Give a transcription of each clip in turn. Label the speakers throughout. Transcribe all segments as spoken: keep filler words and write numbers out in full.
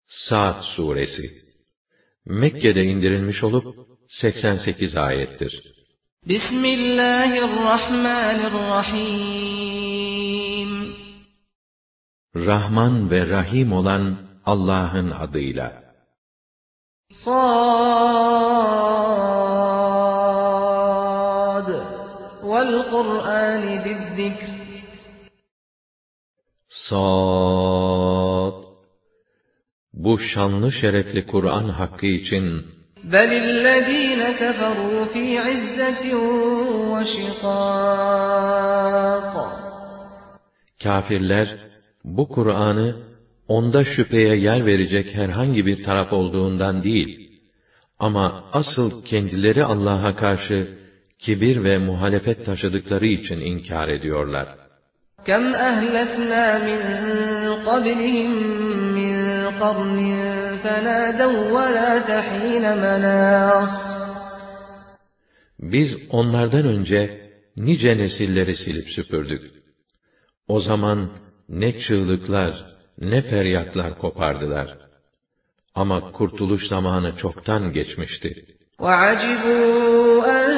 Speaker 1: Sa'd suresi Mekke'de indirilmiş olup seksen sekiz ayettir.
Speaker 2: Bismillahirrahmanirrahim.
Speaker 1: Rahman ve Rahim olan Allah'ın adıyla.
Speaker 2: Sad vel Kur'ani zizzikr.
Speaker 1: Sad. Bu şanlı şerefli Kur'an hakkı için
Speaker 2: Belillezîne keferû fî izzetin ve şikâk.
Speaker 1: Kafirler bu Kur'an'ı onda şüpheye yer verecek herhangi bir taraf olduğundan değil, ama asıl kendileri Allah'a karşı kibir ve muhalefet taşıdıkları için inkar ediyorlar.
Speaker 2: Kem ehleknâ min qablihim min qarnin fenâdev ve lâ tehîne menâs.
Speaker 1: Biz onlardan önce nice nesilleri silip süpürdük. O zaman ne çığlıklar, ne feryatlar kopardılar. Ama kurtuluş zamanı çoktan geçmişti.
Speaker 2: وَعَجِبُوا أَنْ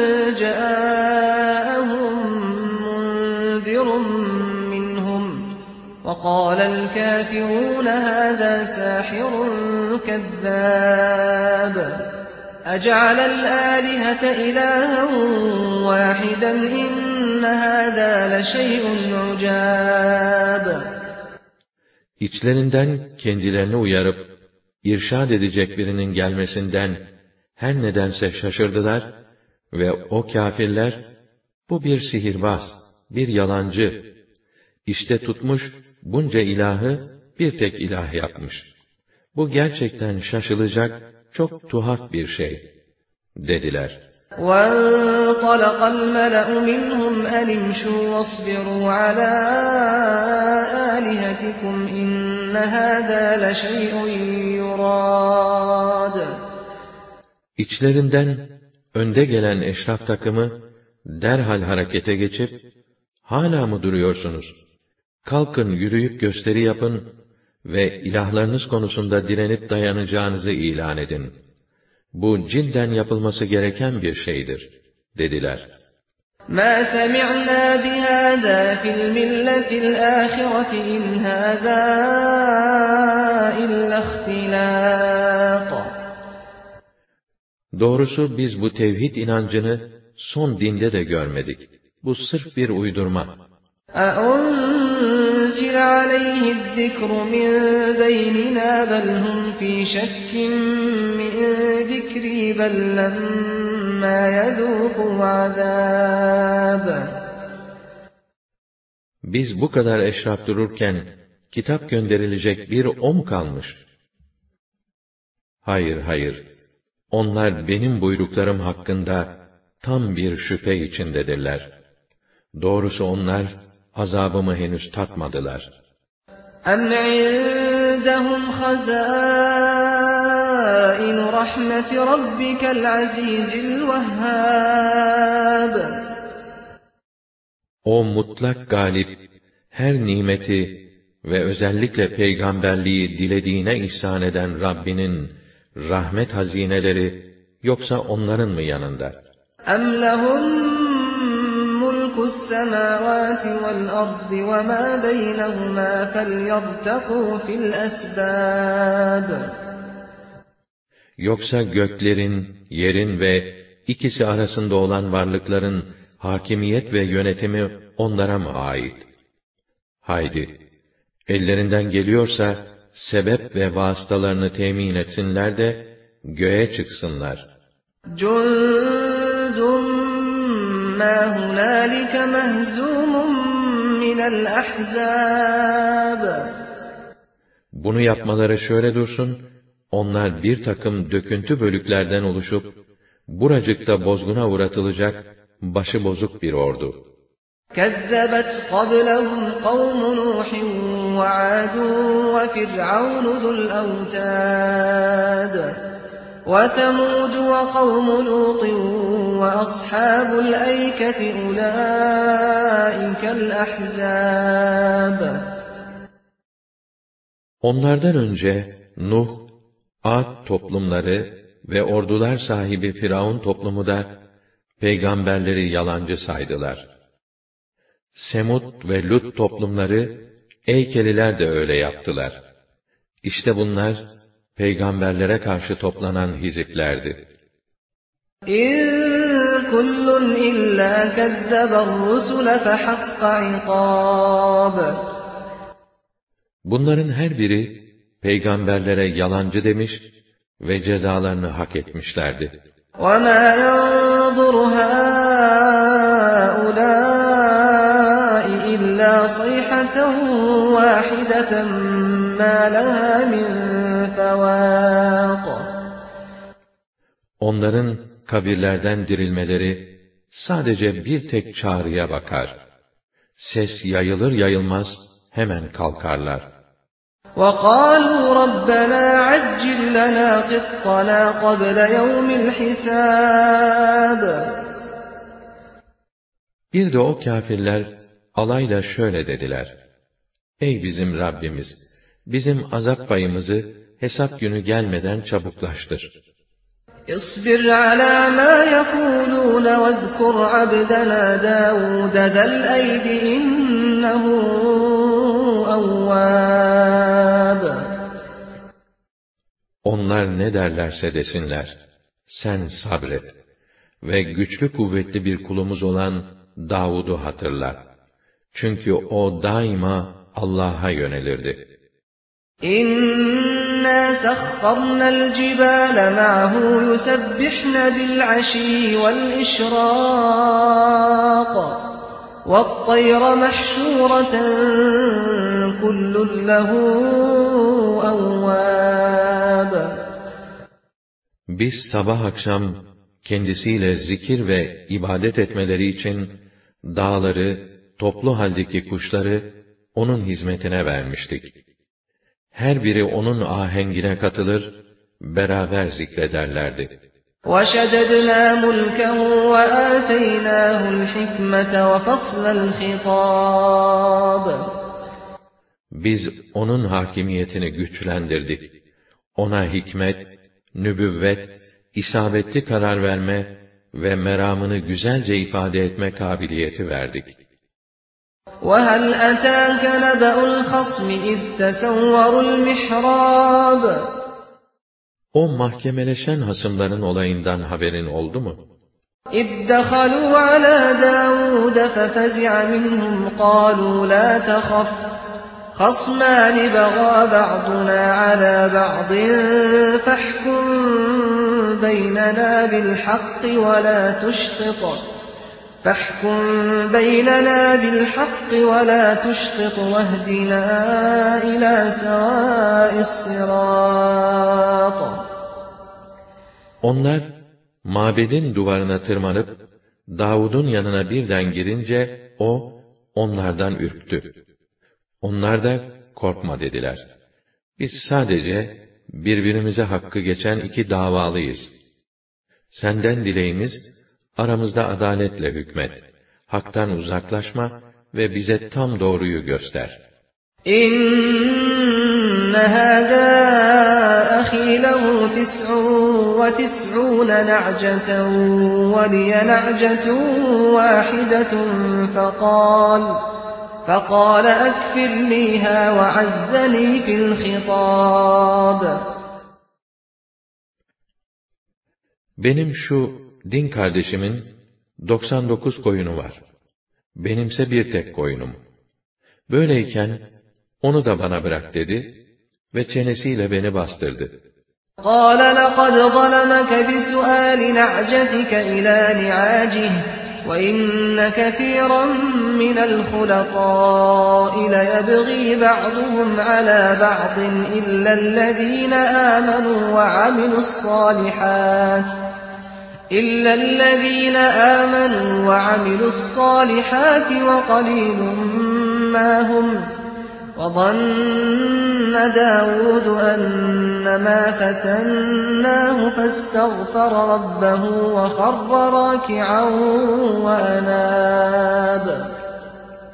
Speaker 2: جَاءَهُمْ مُنْذِرٌ مِّنْهُمْ وَقَالَ الْكَافِرُونَ هَذَا سَاحِرٌ كَذَّابٌ أَجَعَلَ الْآلِهَةَ إِلَٰهًا وَاحِدًا إِنَّ هَذَا لَشَيْءٌ عُجَابٌ.
Speaker 1: İçlerinden kendilerini uyarıp irşad edecek birinin gelmesinden her nedense şaşırdılar ve o kâfirler, bu bir sihirbaz, bir yalancı, işte tutmuş bunca ilahı bir tek ilah yapmış. Bu gerçekten şaşılacak çok tuhaf bir şey, dediler.
Speaker 2: وَانْطَلَقَ الْمَلَأُ مِنْهُمْ أَنِ امْشُوا وَاصْبِرُوا عَلَى آلِهَتِكُمْ إِنَّ هَذَا لَشَيْءٌ يُرَادُ.
Speaker 1: İçlerinden önde gelen eşraf takımı derhal harekete geçip, hala mı duruyorsunuz? Kalkın, yürüyüp gösteri yapın ve ilahlarınız konusunda direnip dayanacağınızı ilan edin. Bu cidden yapılması gereken bir şeydir, dediler.
Speaker 2: مَا سَمِعْنَا بِهَذَا فِي الْمِلَّةِ الْآخِرَةِ إِنْ هَذَا إِلَّا اخْتِلَاقٌ.
Speaker 1: Doğrusu biz bu tevhid inancını son dinde de görmedik. Bu sırf bir uydurma.
Speaker 2: أَأُنْزِلَ عَلَيْهِ الذِّكْرُ مِنْ بَيْنِنَا بَلْ هُمْ فِي شَكٍّ مِنْ ذِكْرِي بَلْ لَمَّا يَذُوقُوا عَذَابِ.
Speaker 1: Biz bu kadar eşraf dururken kitap gönderilecek bir o mu kalmış? Hayır, hayır. Onlar benim buyruklarım hakkında tam bir şüphe içindedirler. Doğrusu onlar azabımı henüz tatmadılar.
Speaker 2: اَمْ عِنْدَهُمْ خَزَائِنُ رَحْمَةِ رَبِّكَ الْعَزِيزِ الْوَهَّابِ.
Speaker 1: O mutlak galip, her nimeti ve özellikle peygamberliği dilediğine ihsan eden Rabbinin rahmet hazineleri, yoksa onların mı yanında?
Speaker 2: اَمْ لَهُمْ مُلْكُ السَّمَاوَاتِ وَالْأَرْضِ وَمَا بَيْنَهُمَا فَلْيَرْتَقُوا فِي الْأَسْبَابِ.
Speaker 1: Yoksa göklerin, yerin ve ikisi arasında olan varlıkların hakimiyet ve yönetimi onlara mı ait? Haydi, ellerinden geliyorsa sebep ve vasıtalarını temin etsinler de göğe çıksınlar.
Speaker 2: جُنْدٌ مَّا هُنَالِكَ مَهْزُومٌ مِّنَ الْأَحْزَابِ.
Speaker 1: Bunu yapmaları şöyle dursun, onlar bir takım döküntü bölüklerden oluşup, buracıkta bozguna uğratılacak başı bozuk bir ordu.
Speaker 2: كَذَّبَتْ قَبْلَهُمْ قَوْمُ نُوحٍ وَعَادٌ وَفِرْعَوْنُ ذُو الْأَوْتَادِ وَثَمُودُ وَقَوْمُ لُوطٍ وَأَصْحَابُ الْأَيْكَةِ أُولَٰئِكَ الْأَحْزَابُ.
Speaker 1: Onlardan önce Nuh, Ad toplumları ve ordular sahibi Firavun toplumu da peygamberleri yalancı saydılar. Semud ve Lut toplumları, Eykeliler de öyle yaptılar. İşte bunlar peygamberlere karşı toplanan hiziplerdi.
Speaker 2: İn kullun illa kezzeber rusule fehakka ikâb.
Speaker 1: Bunların her biri peygamberlere yalancı demiş ve cezalarını hak etmişlerdi.
Speaker 2: وَمَا يَنظُرُ هَؤُلَاءِ إِلَّا صَيْحَةً وَاحِدَةً مَا لَهَا مِنْ فَوَاقٍ.
Speaker 1: Onların kabirlerden dirilmeleri sadece bir tek çağrıya bakar. Ses yayılır yayılmaz hemen kalkarlar.
Speaker 2: وَقَالُوا رَبَّنَا عَجِّلْ لَنَا قِطَّنَا قَبْلَ يَوْمِ الْحِسَابِ.
Speaker 1: Bir de o kâfirler alayla şöyle dediler: Ey bizim Rabbimiz! Bizim azap payımızı hesap günü gelmeden çabuklaştır.
Speaker 2: اصْبِرْ عَلَى مَا يَقُولُونَ وَاذْكُرْ عَبْدَنَا دَاوُودَ ذَا الْأَيْدِ إِنَّهُ أَوَّابٌ.
Speaker 1: Onlar ne derlerse desinler, sen sabret ve güçlü kuvvetli bir kulumuz olan Davud'u hatırla. Çünkü o daima Allah'a yönelirdi.
Speaker 2: İnna sakharnal cibale ma'hu yusabbihna bil ashi vel ishraq ve't-tayra mahshuratan kullun lehu awwab.
Speaker 1: Biz sabah akşam kendisiyle zikir ve ibadet etmeleri için dağları, toplu haldeki kuşları onun hizmetine vermiştik. Her biri onun ahengine katılır, beraber zikrederlerdi.
Speaker 2: وَشَدَدْنَا مُلْكَهُ وَآتَيْنَاهُ الْحِكْمَةَ وَفَصْلَ الْخِطَابِ.
Speaker 1: Biz onun hakimiyetini güçlendirdik. Ona hikmet, nübüvvet, isabetli karar verme ve meramını güzelce ifade etme kabiliyeti verdik.
Speaker 2: وَهَلْ أَتَاكَ نَبَأُ الْخَصْمِ إِذْ تَسَوَّرُوا الْمِحْرَابَ.
Speaker 1: O mahkemeleşen hasımların olayından haberin oldu mu?
Speaker 2: إِذْ دَخَلُوا عَلَى دَاوُودَ فَفَزِعَ مِنْهُمْ قَالُوا لَا تَخَفْ خَصْمَانِ بَغَى بَعْضُنَا عَلَى بَعْضٍ فَاحْكُم بَيْنَنَا بِالْحَقِّ وَلَا تُشْطِطْ فَاحْكُم بَيْنَنَا بِالْحَقِّ وَلَا تُشْطِطْ وَاهْدِنَا إِلَى سَوَاءِ الصِّرَاطِ.
Speaker 1: Onlar mabedin duvarına tırmanıp Davud'un yanına birden girince o onlardan ürktü. Onlar da korkma dediler. Biz sadece birbirimize hakkı geçen iki davalıyız. Senden dileğimiz aramızda adaletle hükmet. Haktan uzaklaşma ve bize tam doğruyu göster.
Speaker 2: İnne hâzâ ahî lehu tis'un ve tis'ûne na'ceten ve liye na'cetun vâhidetun fekâl فَقَالَ أَكْفِرْنِيهَا وَعَزَّنِي فِي الْخِطَابِ.
Speaker 1: Benim şu din kardeşimin doksan dokuz koyunu var. Benimse bir tek koyunum. Böyleyken onu da bana bırak dedi ve çenesiyle beni bastırdı.
Speaker 2: قَالَ لَقَدْ ظَلَمَكَ بِسُؤَالِ نَعْجَتِكَ إِلَى نِعَاجِهِ وَإِنَّ كَثِيرًا مِنَ الْخُلَطَاءِ لَيَبْغِي بَعْضُهُمْ عَلَى بَعْضٍ إِلَّا الَّذِينَ آمَنُوا وَعَمِلُوا الصَّالِحَاتِ إِلَّا الَّذِينَ آمَنُوا وَعَمِلُوا الصَّالِحَاتِ وَقَلِيلٌ مَا هُمْ وَظَنَّ دَاوُودُ أَنَّمَا فَتَنَّاهُ فَاسْتَغْفَرَ رَبَّهُ وَخَرَّ رَاكِعًا وَأَنَابَ.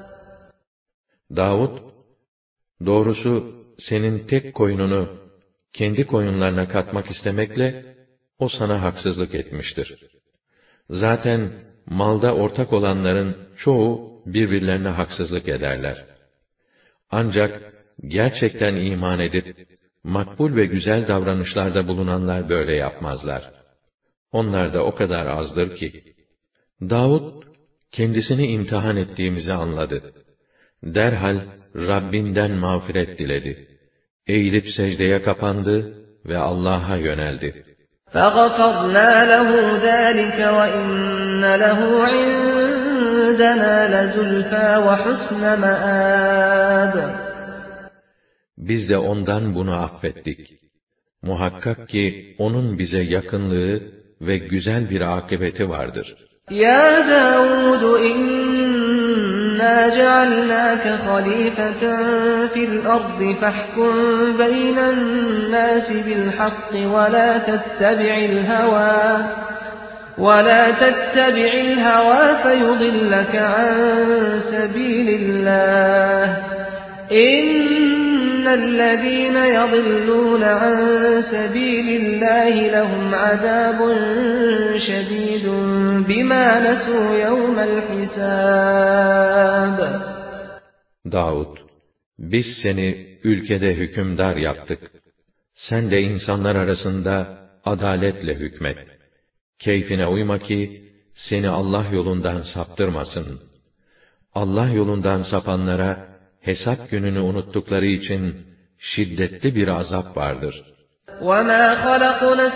Speaker 1: Davud, doğrusu senin tek koyununu kendi koyunlarına katmak istemekle, o sana haksızlık etmiştir. Zaten malda ortak olanların çoğu birbirlerine haksızlık ederler. Ancak gerçekten iman edip, makbul ve güzel davranışlarda bulunanlar böyle yapmazlar. Onlar da o kadar azdır ki. Davud, kendisini imtihan ettiğimizi anladı. Derhal Rabbinden mağfiret diledi. Eğilip secdeye kapandı ve Allah'a yöneldi.
Speaker 2: فَغَفَرْنَا لَهُ ذَٰلِكَ وَإِنَّ لَهُ عِندَنَا لَزُلْفَىٰ وَحُسْنَ مَآبٍ.
Speaker 1: Biz de ondan bunu affettik. Muhakkak ki onun bize yakınlığı ve güzel bir akıbeti vardır.
Speaker 2: يَا دَاوُودُ إِنَّا جَعَلْنَاكَ خَلِيفَةً فِي الْأَرْضِ فَاحْكُم بَيْنَ النَّاسِ بِالْحَقِّ وَلَا تَتَّبِعِ الْهَوَىٰ وَلَا تَتَّبِعِ الْهَوَىٰ فَيُضِلَّكَ عَن سَبِيلِ اللَّهِ ۚ إِنَّ الَّذِينَ يَضِلُّونَ عَن سَبِيلِ اللَّهِ لَهُمْ عَذَابٌ شَدِيدٌ بِمَا نَسُوا يَوْمَ الْحِسَابِ.
Speaker 1: Davud, biz seni ülkede hükümdar yaptık. Sen de insanlar arasında adaletle hükmet. Keyfine uyma ki, seni Allah yolundan saptırmasın. Allah yolundan sapanlara, hesap gününü unuttukları için şiddetli bir azap vardır.
Speaker 2: وَمَا خَلَقْنَا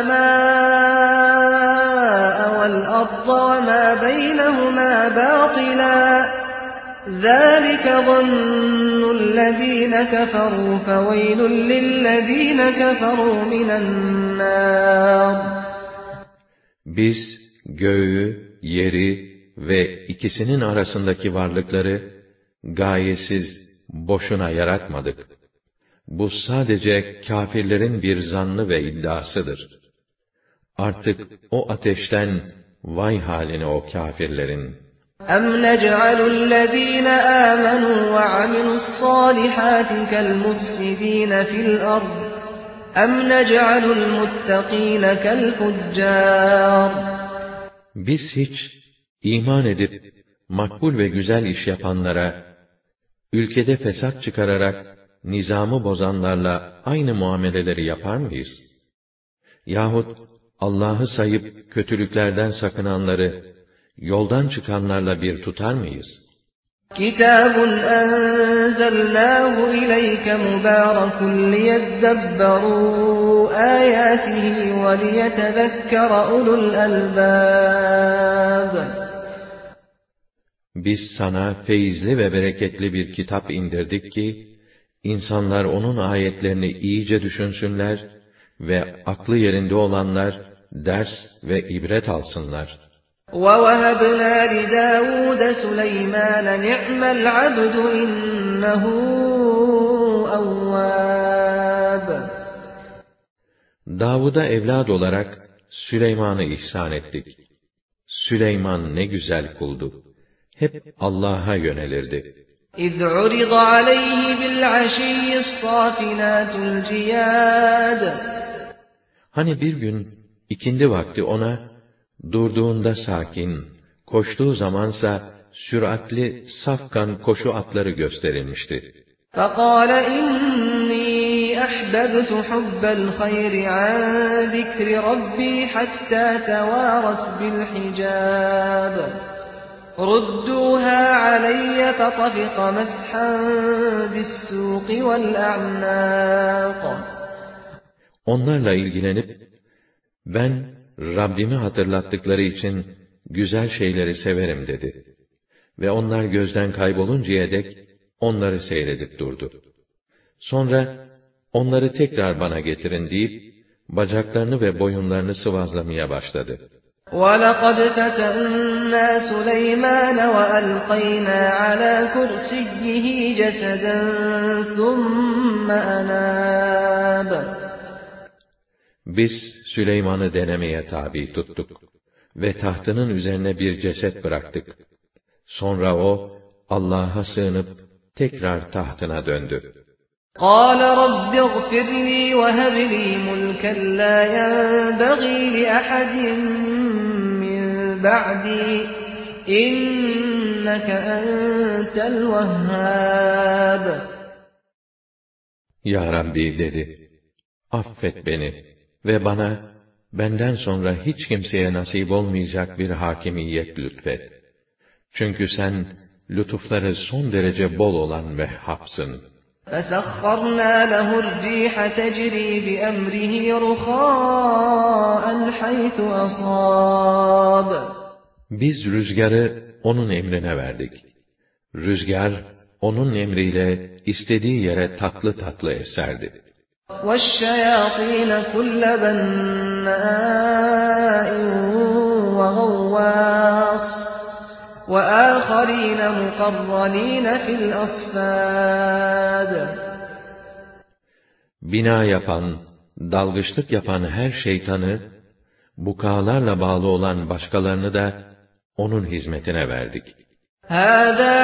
Speaker 2: السَّمَاءَ وَالْأَرْضَ وَمَا بَيْنَهُمَا بَاطِلًا ذَٰلِكَ ظَنُّ الَّذِينَ كَفَرُوا فَوَيْلٌ لِّلَّذِينَ كَفَرُوا مِنَ النَّارِ.
Speaker 1: Biz göğü, yeri ve ikisinin arasındaki varlıkları gayesiz, boşuna yaratmadık. Bu sadece kâfirlerin bir zannı ve iddiasıdır. Artık o ateşten vay haline o kâfirlerin.
Speaker 2: أَمْ نَجْعَلُ الَّذِينَ آمَنُوا وَعَمِلُوا الصَّالِحَاتِ كَالْمُفْسِدِينَ فِي الْأَرْضِ أَمْ نَجْعَلُ الْمُتَّقِينَ كَالْفُجَّارِ.
Speaker 1: Biz hiç iman edip makbul ve güzel iş yapanlara, ülkede fesat çıkararak nizamı bozanlarla aynı muameleleri yapar mıyız? Yahut Allah'ı sayıp kötülüklerden sakınanları yoldan çıkanlarla bir tutar mıyız?
Speaker 2: كِتَابٌ أَنزَلْنَاهُ إِلَيْكَ مُبَارَكٌ لِيَدَّبَّرُوا آيَاتِهِ وَلِيَتَذَكَّرَ أُولُو الْأَلْبَابِ.
Speaker 1: Biz sana feyizli ve bereketli bir kitap indirdik ki, insanlar onun ayetlerini iyice düşünsünler ve aklı yerinde olanlar ders ve ibret alsınlar.
Speaker 2: وَوَهَبْنَا لِدَاوُودَ سُلَيْمَانَ نِعْمَ الْعَبْدُ إِنَّهُ أَوَّابٌ.
Speaker 1: Davud'a evlad olarak Süleyman'ı ihsan ettik. Süleyman ne güzel kuldu. Hep Allah'a yönelirdi.
Speaker 2: إِذْ عُرِضَ عَلَيْهِ بِالْعَشِيِّ الصَّافِنَاتُ الْجِيَادُ.
Speaker 1: Hani bir gün ikindi vakti ona, durduğunda sakin, koştuğu zamansa süratli safkan koşu atları gösterilmişti.
Speaker 2: فَقَالَ إِنِّي أَحْبَبْتُ حُبَّ الْخَيْرِ عَنْ ذِكْرِ رَبِّي حَتَّى تَوَارَتْ بِالْحِجَابِ رُدُّوهَا عَلَيَّ فَطَفِقَ مَسْحًا بِالسُّوقِ وَالْأَعْنَاقِ.
Speaker 1: Onlarla ilgilenip, ben Rabbimi hatırlattıkları için güzel şeyleri severim dedi. Ve onlar gözden kayboluncaya dek onları seyredip durdu. Sonra onları tekrar bana getirin deyip bacaklarını ve boyunlarını sıvazlamaya başladı.
Speaker 2: وَلَقَدْ فَتَنَّا سُلَيْمَانَ وَأَلْقَيْنَا عَلَى كُرْسِيِّهِ جَسَدًا ثُمَّ أَنَابَ.
Speaker 1: Biz Süleyman'ı denemeye tabi tuttuk ve tahtının üzerine bir ceset bıraktık. Sonra o Allah'a sığınıp tekrar tahtına döndü.
Speaker 2: قال رب اغفر لي وهب لي ملكا لا ينبغي لأحد من بعدي إنك أنت الوهاب.
Speaker 1: Ya Rabbi dedi, affet beni ve bana benden sonra hiç kimseye nasip olmayacak bir hakimiyet lütfet. Çünkü sen lütufları son derece bol olan Vehhab'sın.
Speaker 2: فَسَخَّرْنَا لَهُ الرِّيحَ تَجْرِي بِأَمْرِهِ رُخَاءً حَيْثُ أَصَابَ.
Speaker 1: Biz rüzgarı onun emrine verdik. Rüzgar onun emriyle istediği yere tatlı tatlı eserdi.
Speaker 2: وَالشَّيَاطِينَ كُلَّ بَنَّاءٍ وَغَوَّاصٍ وَآخَرِينَ مُقَرَّنِينَ فِي الْأَصْفَادِ.
Speaker 1: Bina yapan, dalgıçlık yapan her şeytanı, bukalarla bağlı olan başkalarını da onun hizmetine verdik.
Speaker 2: هَذَا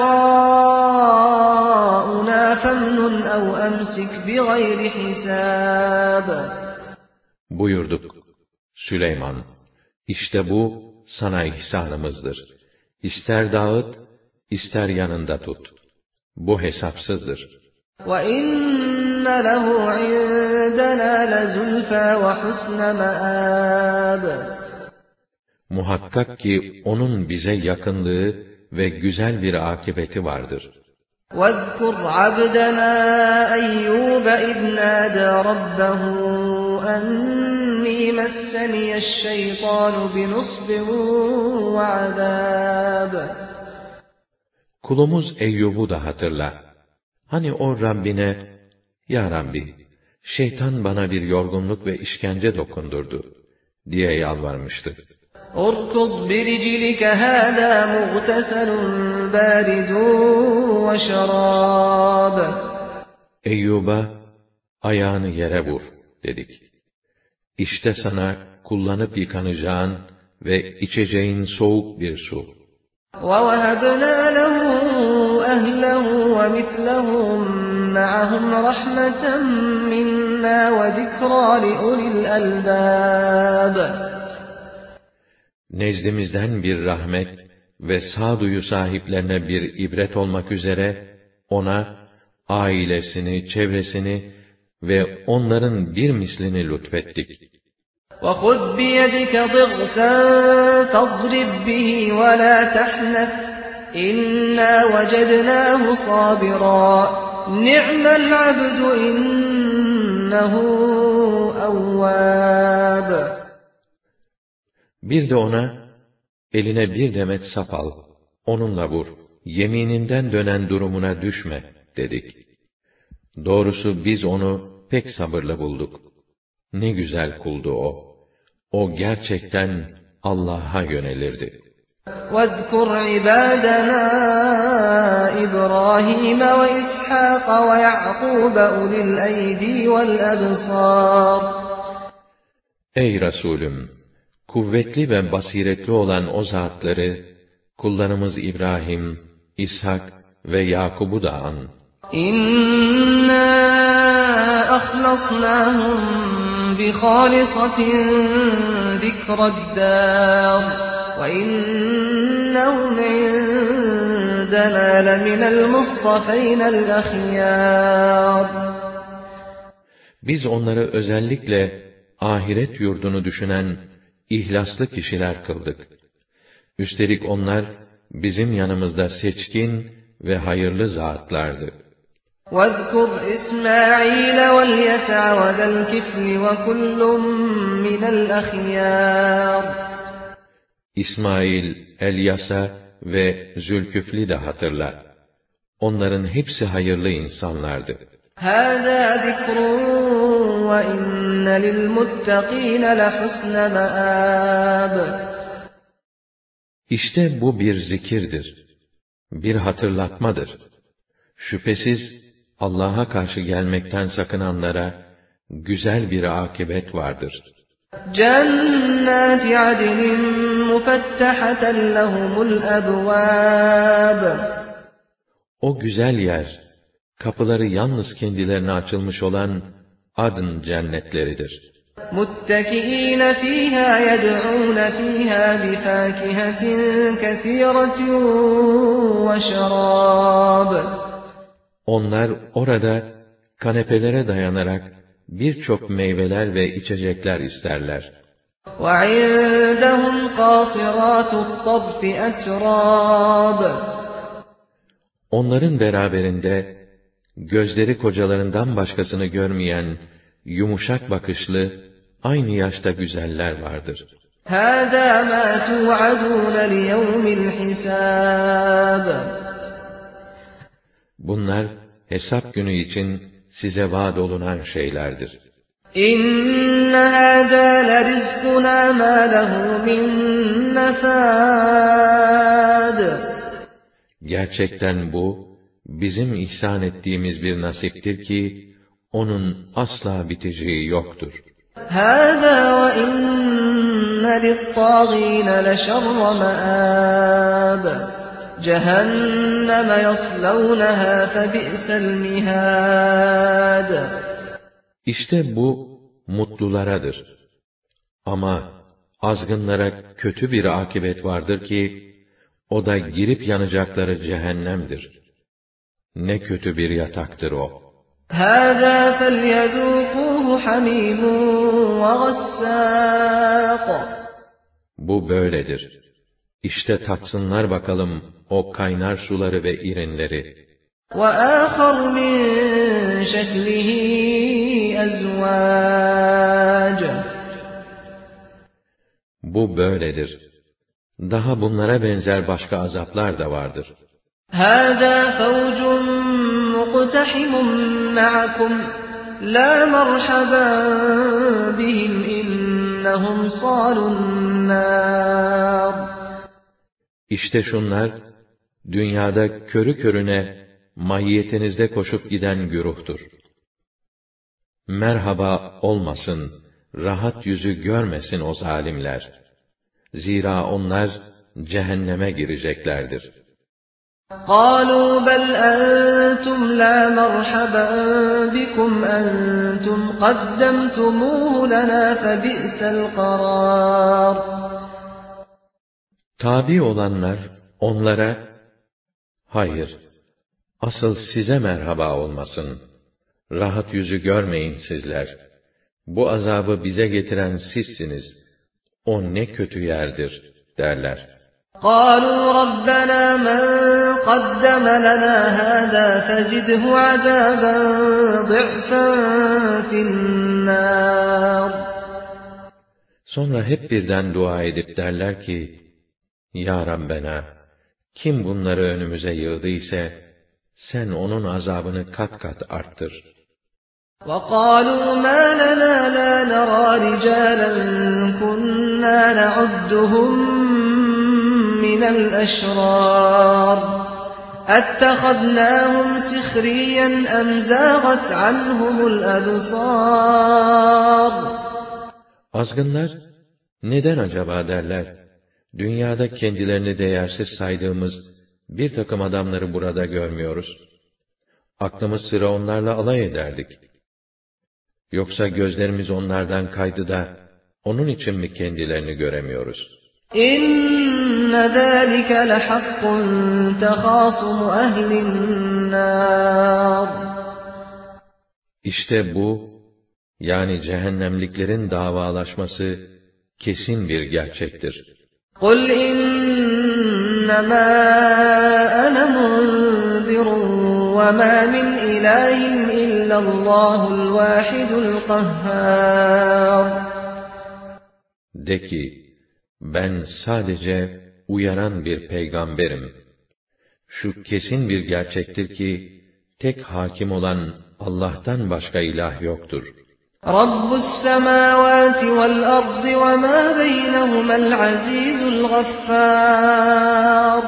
Speaker 2: عَطَاؤُنَا فَامْنُنْ أَوْ أَمْسِكْ بِغَيْرِ حِسَابٍ.
Speaker 1: Buyurduk, Süleyman, işte bu sana ihsanımızdır. İster dağıt, ister yanında tut. Bu hesapsızdır.
Speaker 2: وَإِنَّ لَهُ عِندَنَا لَزُلْفَى وَحُسْنَ مَآبٍ.
Speaker 1: Muhakkak ki onun bize yakınlığı ve güzel bir akıbeti vardır.
Speaker 2: وَاذْكُرْ عَبْدَنَا أَيُّوبَ إِذْ نَادَى رَبَّهُ أَنِّي مَسَّنِيَ الشَّيْطَانُ بِنُصْبٍ وَعَذَابٍ.
Speaker 1: Kulumuz Eyyub'u da hatırla. Hani o Rabbine, Ya Rabbi, şeytan bana bir yorgunluk ve işkence dokundurdu diye yalvarmıştı.
Speaker 2: اُرْكُضْ بِرِجِلِكَ هَذَا مُغْتَسَلٌ بَارِدٌ وَشَرَابٌ.
Speaker 1: Eyyub'a, ayağını yere vur dedik. İşte sana kullanıp yıkanacağın ve içeceğin soğuk bir su.
Speaker 2: وَوَهَبْنَا لَهُ أَهْلَهُ وَمِثْلَهُمْ مَعَهُمْ رَحْمَةً مِنَّا وَذِكْرَى لِأُولِي الْأَلْبَابِ.
Speaker 1: Nezdimizden bir rahmet ve sağduyu sahiplerine bir ibret olmak üzere ona ailesini, çevresini ve onların bir mislini lütfettik.
Speaker 2: وَخُذْ بِيَدِكَ ضِغْثًا فَاضْرِبْ بِهِ وَلَا تَحْنَثْ إِنَّا وَجَدْنَاهُ صَابِرًا نِعْمَ الْعَبْدُ إِنَّهُ أَوَّابٌ.
Speaker 1: Bir de ona, eline bir demet sap al, onunla vur, yemininden dönen durumuna düşme, dedik. Doğrusu biz onu pek sabırlı bulduk. Ne güzel kuldu o. O gerçekten Allah'a yönelirdi.
Speaker 2: وَاذْكُرْ عِبَادَنَا إِبْرَاهِيمَ وَإِسْحَاقَ وَيَعْقُوبَ أُولِي الْأَيْدِي وَالْأَبْصَارِ.
Speaker 1: Ey Resulüm! Kuvvetli ve basiretli olan o zatları, kullarımız İbrahim, İshak ve Yakub'u da an.
Speaker 2: İnna ahlasnahum bi khalisatin zikrad-dar ve innahum indana leminel mustafaynel ahyar.
Speaker 1: Biz onları özellikle ahiret yurdunu düşünen ihlaslı kişiler kıldık. Üstelik onlar bizim yanımızda seçkin ve hayırlı zatlardı.
Speaker 2: وَاذْكُرْ إِسْمَاعِيلَ وَالْيَسَعَ وَذَا الْكِفْلِ وَكُلٌّ مِّنَ الْأَخْيَارِ.
Speaker 1: İsmail, Elyasa ve Zülküfl'i de hatırla. Onların hepsi hayırlı insanlardı.
Speaker 2: هَذَا ذِكْرٌ وَإِنَّ لِلْمُتَّقِينَ لَحُسْنَ مَآبٍ.
Speaker 1: İşte bu bir zikirdir, bir hatırlatmadır. Şüphesiz Allah'a karşı gelmekten sakınanlara güzel bir akıbet vardır.
Speaker 2: جَنَّاتِ عَدْنٍ مُفَتَّحَةً لَهُمُ الْأَبْوَابُ.
Speaker 1: O güzel yer, kapıları yalnız kendilerine açılmış olan adn cennetleridir.
Speaker 2: مُتَّكِئِينَ فِيهَا يَدْعُونَ فِيهَا بِفَاكِهَةٍ كَثِيرَةٍ وَشَرَابٍ.
Speaker 1: Onlar orada kanepelere dayanarak birçok meyveler ve içecekler isterler.
Speaker 2: وَعِندَهُمْ قَاصِرَاتُ الطَّرْفِ أَتْرَابٌ.
Speaker 1: Onların beraberinde gözleri kocalarından başkasını görmeyen yumuşak bakışlı, aynı yaşta güzeller vardır.
Speaker 2: هَذَا مَا تُوعَدُونَ لِيَوْمِ الْحِسَابِ.
Speaker 1: Bunlar hesap günü için size vaad olunan şeylerdir.
Speaker 2: İnne hâzâ lerizkunâ mâ lehu min nefâd.
Speaker 1: Gerçekten bu, bizim ihsan ettiğimiz bir nasiptir ki, onun asla biteceği yoktur.
Speaker 2: هَذَا وَإِنَّ لِلطَّاغِينَ لَشَرَّ مَآبٍ. Cehenneme yaslawnaha febi'sel mihad.
Speaker 1: İşte bu mutlularadır. Ama azgınlara kötü bir akibet vardır ki, o da girip yanacakları cehennemdir. Ne kötü bir yataktır o.
Speaker 2: هَذَا فَلْيَذُوقُوهُ حَمِيمٌ وَغَسَّاقٌ.
Speaker 1: Bu böyledir. İşte tatsınlar bakalım o kaynar suları ve irinleri.
Speaker 2: وَآخَرُ مِنْ شَكْلِهِ أَزْوَاجٌ.
Speaker 1: Bu böyledir. Daha bunlara benzer başka azaplar da vardır.
Speaker 2: هَذَا فَوْجٌ مُقْتَحِمٌ مَعَكُمْ لَا مَرْحَبًا بِهِمْ إِنَّهُمْ صَالُو النَّارِ.
Speaker 1: İşte şunlar, dünyada körü körüne mahiyetinizde koşup giden güruhtur. Merhaba olmasın, rahat yüzü görmesin o zalimler. Zira onlar cehenneme gireceklerdir.
Speaker 2: قَالُوا بَلْ أَنْتُمْ لَا مَرْحَبًا بِكُمْ أَنْتُمْ قَدَّمْتُمُوهُ لَنَا فَبِئْسَ الْقَرَارُ.
Speaker 1: Tabi olanlar onlara, hayır, asıl size merhaba olmasın, rahat yüzü görmeyin sizler. Bu azabı bize getiren sizsiniz, o ne kötü yerdir, derler.
Speaker 2: قَالُوا رَبَّنَا مَنْ قَدَّمَ لَنَا هَذَا فَزِدْهُ عَذَابًا ضِعْفًا فِي النَّارِ.
Speaker 1: Sonra hep birden dua edip derler ki, Ya Rabbena, kim bunları önümüze yığdıysa, sen onun azabını kat kat arttır.
Speaker 2: وَقَالُوا مَا لَنَا لَا نَرَى رِجَالًا كُنَّا نَعُدُّهُمْ مِنَ الْأَشْرَارِ أَتَّخَذْنَاهُمْ سِخْرِيًّا أَمْ زَاغَتْ عَنْهُمُ الْأَبْصَارُ.
Speaker 1: Azgınlar, neden acaba derler, dünyada kendilerini değersiz saydığımız bir takım adamları burada görmüyoruz. Aklımız sıra onlarla alay ederdik. Yoksa gözlerimiz onlardan kaydı da, onun için mi kendilerini göremiyoruz?
Speaker 2: İnne zâlike lehakkun tehâsumu ehlinnâr.
Speaker 1: İşte bu, yani cehennemliklerin davalaşması, kesin bir gerçektir.
Speaker 2: قُلْ إِنَّمَا أَنَا مُنذِرٌ وَمَا مِنْ إِلَٰهٍ إِلَّا اللّٰهُ الْوَاحِدُ الْقَهَّارُ.
Speaker 1: De ki, ben sadece uyaran bir peygamberim. Şu kesin bir gerçektir ki, tek hakim olan Allah'tan başka ilah yoktur.
Speaker 2: رَبُّ السَّمَاوَاتِ وَالْأَرْضِ وَمَا بَيْنَهُمَا الْعَزِيزُ الْغَفَّارُ.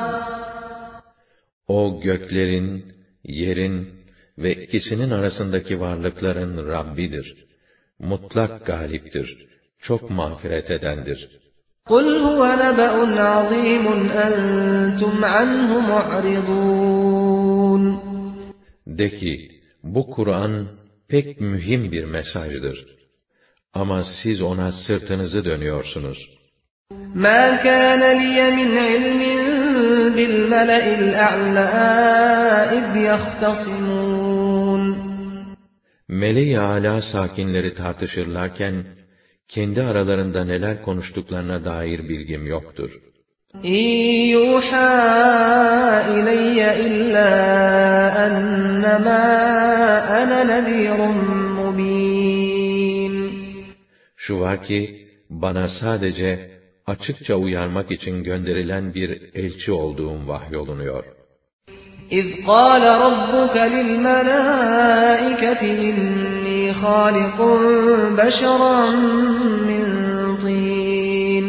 Speaker 1: O göklerin, yerin ve ikisinin arasındaki varlıkların Rabbidir. Mutlak galiptir. Çok mağfiret edendir.
Speaker 2: قُلْ هُوَ نَبَأٌ عَظِيمٌ أَنْتُمْ عَنْهُ مُعْرِضُونَ.
Speaker 1: De ki, bu Kur'an pek mühim bir mesajdır. Ama siz ona sırtınızı dönüyorsunuz.
Speaker 2: مَا كَانَ لِيَ مِنْ عِلْمٍ بِالْمَلَإِ الْأَعْلَى إِذْ يَخْتَصِمُونَ
Speaker 1: Meleği âlâ sakinleri tartışırlarken, kendi aralarında neler konuştuklarına dair bilgim yoktur.
Speaker 2: İn yuhâ ileyye illâ ennemâ ene nezîrun mubîn.
Speaker 1: Şu var ki, bana sadece açıkça uyarmak için gönderilen bir elçi olduğum vahyolunuyor.
Speaker 2: İz qâle rabbuke lil melâiketi innî hâlikun beşeran min tîn.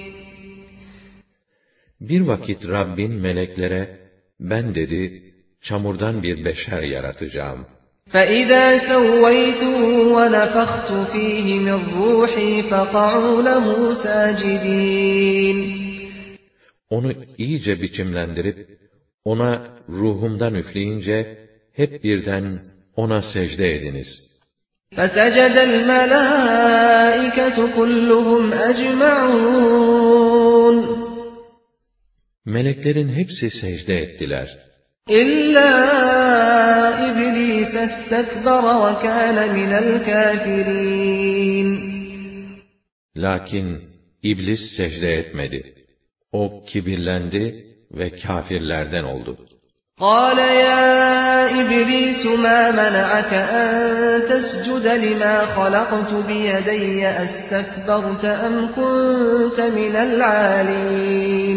Speaker 1: Bir vakit Rabbin meleklere, ben dedi, çamurdan bir beşer yaratacağım.
Speaker 2: فَإِذَا سَوَّيْتُهُ وَنَفَخْتُ فِيهِ مِنْ رُوحِي فَقَعُوا لَهُ سَاجِدِينَ.
Speaker 1: Onu iyice biçimlendirip, ona ruhumdan üfleyince, hep birden ona secde ediniz.
Speaker 2: فَسَجَدَ الْمَلَائِكَةُ كُلُّهُمْ أَجْمَعُونَ.
Speaker 1: Meleklerin hepsi secde ettiler.
Speaker 2: İlla İblis istekbara ve kâne minel kâfirîn.
Speaker 1: Lakin iblis secde etmedi. O kibirlendi ve kâfirlerden oldu.
Speaker 2: قَالَ يَا إِبْلِيسُ مَا مَنَعَكَ أَن تَسْجُدَ لِمَا خَلَقْتُ بِيَدَيَّ أَسْتَكْبَرْتَ أَمْ كُنتَ مِنَ الْعَالِينَ.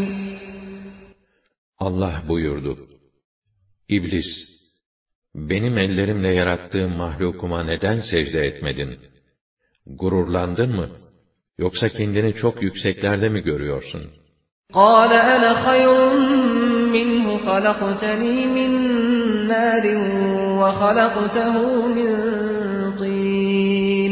Speaker 1: Allah buyurdu: İblis, benim ellerimle yarattığım mahlukuma neden secde etmedin? Gururlandın mı? Yoksa kendini çok yükseklerde mi görüyorsun?
Speaker 2: قَالَ أَنَا خَيْرٌ مِّنْهُ خَلَقْتَنِي مِنْ نَارٍ وَخَلَقْتَهُ مِنْ طِينٍ.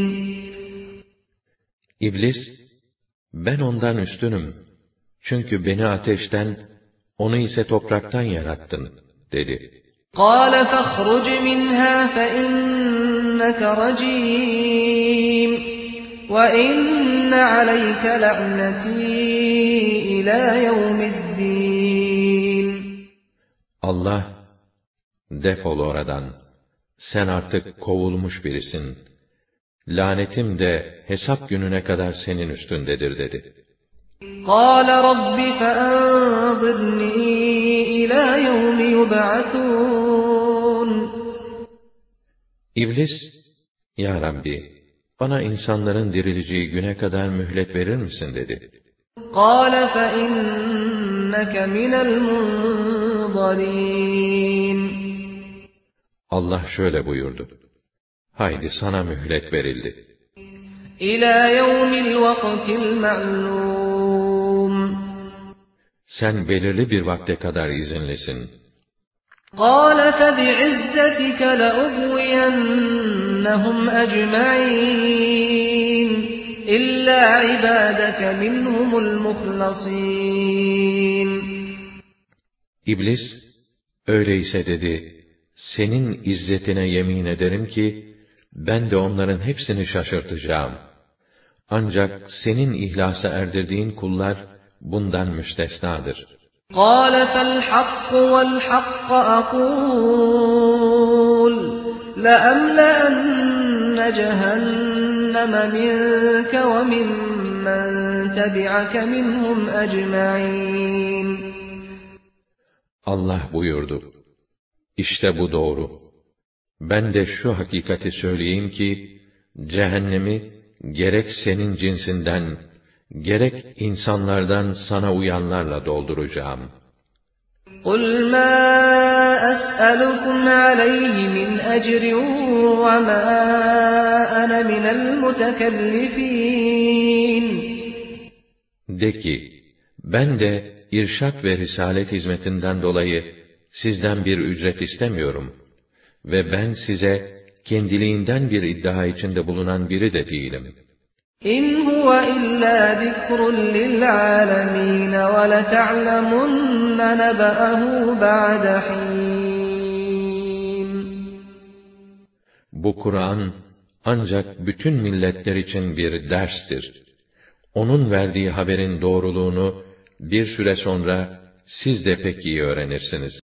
Speaker 1: İblis, ben ondan üstünüm. Çünkü beni ateşten, onu ise topraktan yarattın, dedi.
Speaker 2: قَالَ فَاخْرُجْ مِنْهَا فَإِنَّكَ رَجِيمٌ وَإِنَّ عَلَيْكَ لَعْنَتِي إِلَى يَوْمِ الدِّينِ.
Speaker 1: Allah, defol oradan, sen artık kovulmuş birisin. Lanetim de hesap gününe kadar senin üstündedir, dedi.
Speaker 2: قَالَ رَبِّ فَأَنظِرْنِي إِلَى يَوْمِ يُبْعَثُونَ.
Speaker 1: İblis, Ya Rabbi, bana insanların dirileceği güne kadar mühlet verir misin, dedi.
Speaker 2: قَالَ فَإِنَّكَ مِنَ الْمُنظَرِينَ.
Speaker 1: Allah şöyle buyurdu: haydi sana mühlet verildi.
Speaker 2: إِلَى يَوْمِ الْوَقْتِ الْمَعْلُومِ.
Speaker 1: Sen belirli bir vakte kadar izinlisin.
Speaker 2: قَالَ فَبِعِزَّتِكَ لَأُغْوِيَنَّهُمْ أَجْمَعِينَ إِلَّا عِبَادَكَ مِنْهُمُ الْمُخْلَصِينَ.
Speaker 1: İblis, öyleyse dedi, senin izzetine yemin ederim ki, ben de onların hepsini şaşırtacağım. Ancak senin ihlasa erdirdiğin kullar, bundan müstesnadır.
Speaker 2: قَالَ فَالْحَقُّ وَالْحَقَّ أَقُولُ لَأَمْلَأَنَّ جَهَنَّمَ مِنْكَ وَمِمَّنْ تَبِعَكَ مِنْهُمْ أَجْمَعِينَ.
Speaker 1: Allah buyurdu: İşte bu doğru. Ben de şu hakikati söyleyeyim ki, cehennemi gerek senin cinsinden, gerek insanlardan sana uyanlarla dolduracağım.
Speaker 2: قُلْ مَا أَسْأَلُكُمْ عَلَيْهِ مِنْ أَجْرٍ وَمَا أَنَا مِنَ الْمُتَكَلِّفِينَ.
Speaker 1: De ki, ben de irşad ve risalet hizmetinden dolayı sizden bir ücret istemiyorum ve ben size kendiliğinden bir iddia içinde bulunan biri de değilim.
Speaker 2: İn huve illa zikrun lil alemin ve leta'lemunne nebe'ehu ba'de hin.
Speaker 1: Bu Kur'an ancak bütün milletler için bir derstir. Onun verdiği haberin doğruluğunu bir süre sonra siz de pek iyi öğrenirsiniz.